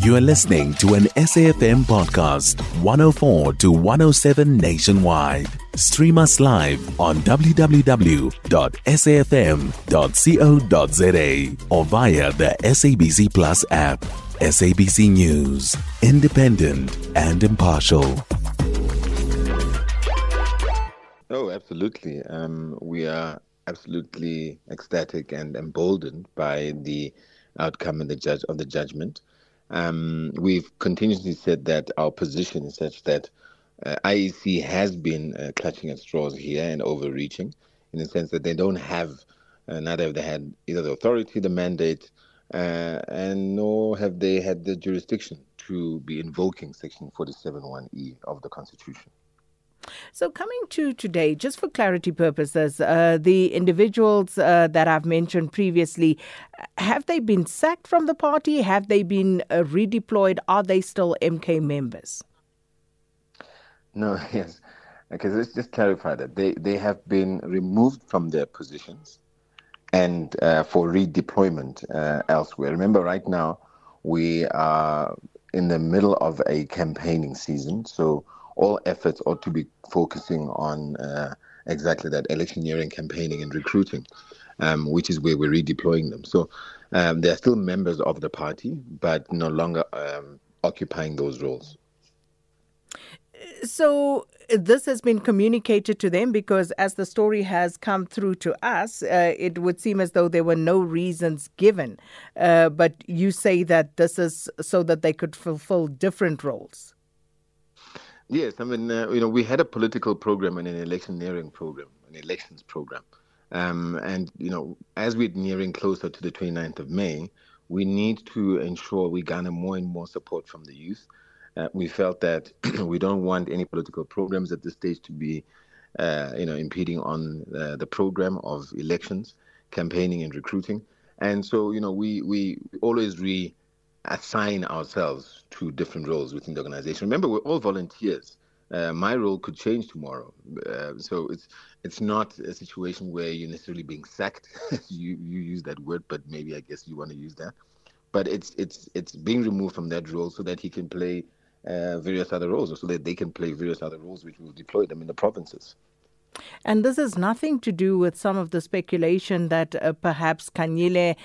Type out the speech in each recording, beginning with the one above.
You are listening to an SAFM podcast, 104 to 107 nationwide. Stream us live on www.safm.co.za or via the SABC Plus app. SABC News, independent and impartial. Oh, absolutely. We are absolutely ecstatic and emboldened by the outcome of the judgment. We've continuously said that our position is such that IEC has been clutching at straws here and overreaching, in the sense that they don't have, neither have they had either the authority, the mandate, and nor have they had the jurisdiction to be invoking Section 47(1)(e) of the Constitution. So coming to today, just for clarity purposes, the individuals that I've mentioned previously, have they been sacked from the party? Have they been redeployed? Are they still MK members? No, yes. Okay, so let's just clarify that. They have been removed from their positions and for redeployment elsewhere. Remember, right now, we are in the middle of a campaigning season, so all efforts ought to be focusing on exactly that, electioneering, campaigning, and recruiting, which is where we're redeploying them. So they're still members of the party, but no longer occupying those roles. So this has been communicated to them, because as the story has come through to us, it would seem as though there were no reasons given. But you say that this is so that they could fulfill different roles. Yes, I mean, we had a political program and an electioneering program, an elections program. And, as we're nearing closer to the 29th of May, we need to ensure we garner more and more support from the youth. We felt that we don't want any political programs at this stage to be, impeding on the program of elections, campaigning and recruiting. And so, we always assign ourselves to different roles within the organization. Remember, we're all volunteers. My role could change tomorrow. So it's not a situation where you're necessarily being sacked. you use that word, but maybe I guess you want to use that. But it's being removed from that role so that he can play various other roles, or so that they can play various other roles, which will deploy them in the provinces. And this has nothing to do with some of the speculation that perhaps Kanyile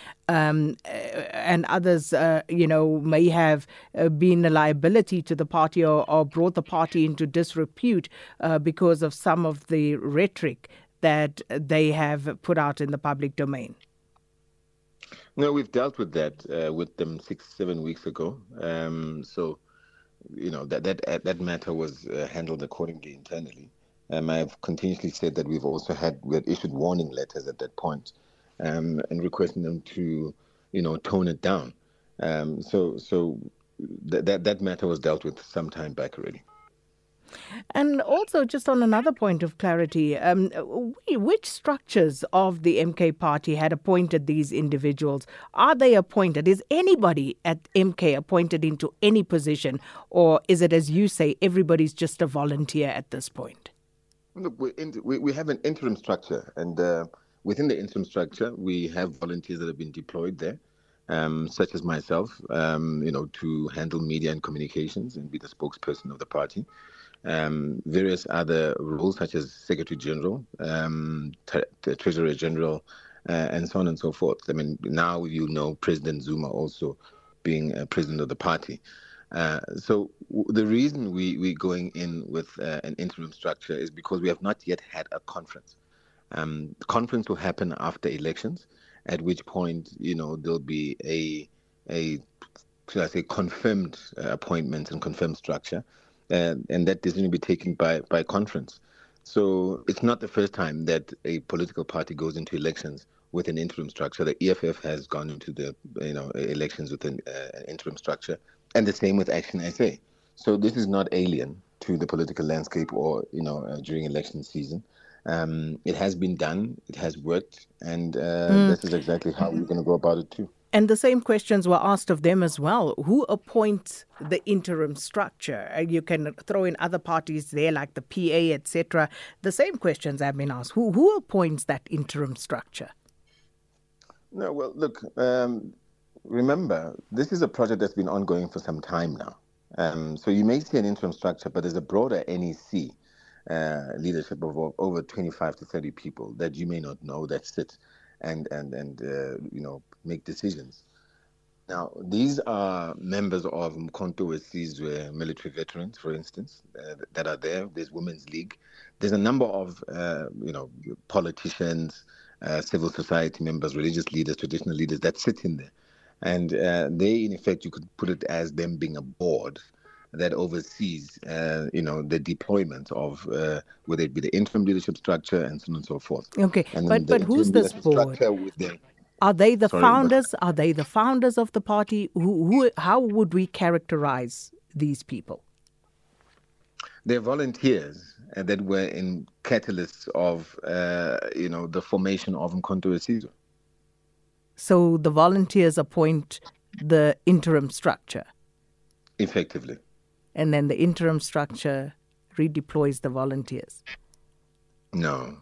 and others, may have been a liability to the party or brought the party into disrepute because of some of the rhetoric that they have put out in the public domain. No, we've dealt with that with them 6-7 weeks ago. So, that matter was handled accordingly internally. I've continuously said that we had issued warning letters at that point, and requesting them to, tone it down. So that matter was dealt with some time back already. And also, just on another point of clarity, which structures of the MK party had appointed these individuals? Are they appointed? Is anybody at MK appointed into any position? Or is it, as you say, everybody's just a volunteer at this point? Look, we have an interim structure, and within the interim structure, we have volunteers that have been deployed there, such as myself, to handle media and communications and be the spokesperson of the party. Various other roles, such as Secretary General, Treasurer General, and so on and so forth. I mean, now President Zuma also being president of the party. So the reason we're going in with an interim structure is because we have not yet had a conference. The conference will happen after elections, at which point, there'll be a should I say, confirmed appointments and confirmed structure, and that decision will be taken by conference. So it's not the first time that a political party goes into elections with an interim structure. The EFF has gone into the elections with an interim structure, and the same with Action SA. So this is not alien to the political landscape or during election season. It has been done, it has worked, and this is exactly how we're going to go about it too. And the same questions were asked of them as well. Who appoints the interim structure? You can throw in other parties there like the PA, etc. The same questions have been asked. Who appoints that interim structure? No, well, look, remember, this is a project that's been ongoing for some time now. So you may see an interim structure, but there's a broader NEC leadership of over 25 to 30 people that you may not know that sit and make decisions. Now, these are members of Mkhonto Wesizwe military veterans, for instance, that are there. There's Women's League. There's a number of, politicians, civil society members, religious leaders, traditional leaders that sit in there. And they, in effect, you could put it as them being a board that oversees, the deployment of whether it be the interim leadership structure and so on and so forth. Okay, but who's this board? Are they the founders? Are they the founders of the party? How would we characterize these people? They're volunteers that were in catalysts of, the formation of Mkhonto Wesizwe. So the volunteers appoint the interim structure? Effectively. And then the interim structure redeploys the volunteers? No.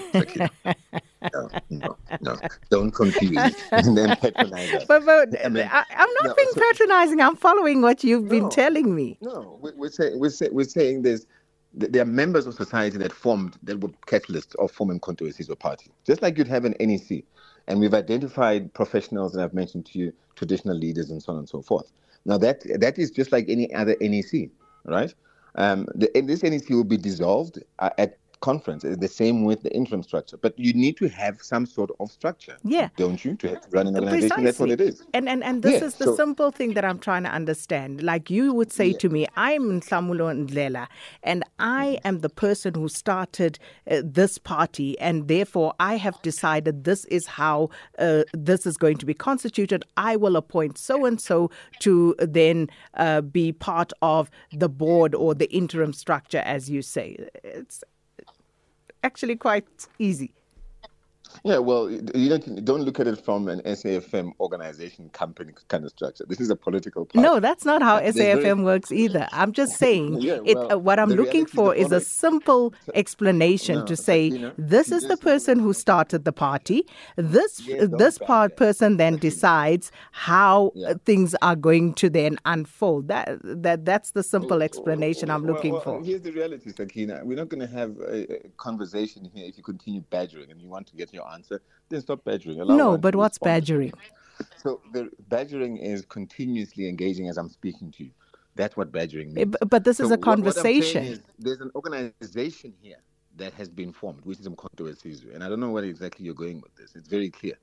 No. Don't confuse and then patronize us. But I'm not being patronizing. I'm following what you've been telling me. No, we're saying there are members of society that were catalysts of forming Mkhonto Wesizwe party. Just like you'd have an NEC. And we've identified professionals that I've mentioned to you, traditional leaders and so on and so forth. Now that is just like any other NEC, right? This NEC will be dissolved at conference, the same with the interim structure. But you need to have some sort of structure, don't you, to run an organization? Precisely. That's what it is. And this is the simple thing that I'm trying to understand. Like you would say to me, I'm Nhlamulo Ndlela, and I am the person who started this party, and therefore I have decided this is how this is going to be constituted. I will appoint so-and-so to then be part of the board or the interim structure, as you say. It's actually quite easy. Yeah, well, you don't look at it from an SAFM organization company kind of structure. This is a political party. No, that's not how SAFM works either. I'm just saying what I'm looking for is a simple explanation to say, this is the person who started the party. This person then decides how things are going to then unfold. That's the simple explanation I'm looking for. Here's the reality, Sakina. We're not going to have a conversation here if you continue badgering and you want to get your answer, then stop badgering. But what's badgering? So the badgering is continuously engaging as I'm speaking to you. That's what badgering means. But this is a conversation. What I'm saying is there's an organization here that has been formed, which is Mkhonto Wesizwe. And I don't know where exactly you're going with this. It's very clear.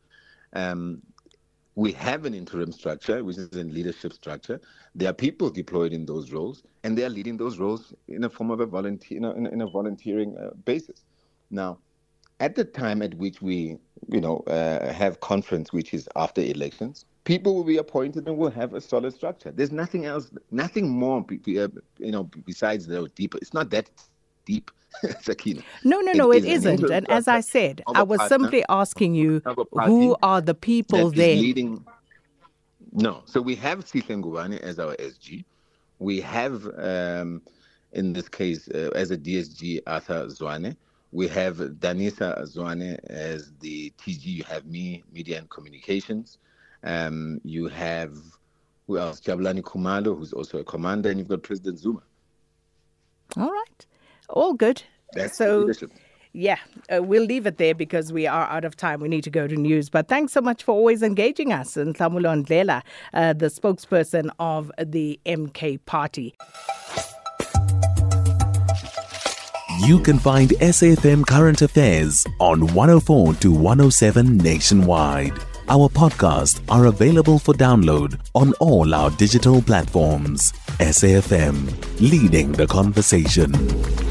We have an interim structure, which is a leadership structure. There are people deployed in those roles, and they are leading those roles in a form of a volunteer, in a volunteering basis. Now, at the time at which we, have conference, which is after elections, people will be appointed and will have a solid structure. There's nothing else, nothing more, besides the deeper. It's not that deep, Sakina. No, it isn't. And as I said, I was simply asking you, who are the people there? No. So we have Sihle Ngubane as our SG. We have, in this case, as a DSG, Arthur Zwane. We have Danisa Zwane as the TG. You have me, Media and Communications. You have, who else? Jabulani Khumalo, who's also a commander, and you've got President Zuma. All right. All good. That's the leadership. Yeah, we'll leave it there because we are out of time. We need to go to news. But thanks so much for always engaging us. And Nhlamulo Ndlela, the spokesperson of the MK Party. You can find SAFM Current Affairs on 104 to 107 nationwide. Our podcasts are available for download on all our digital platforms. SAFM, leading the conversation.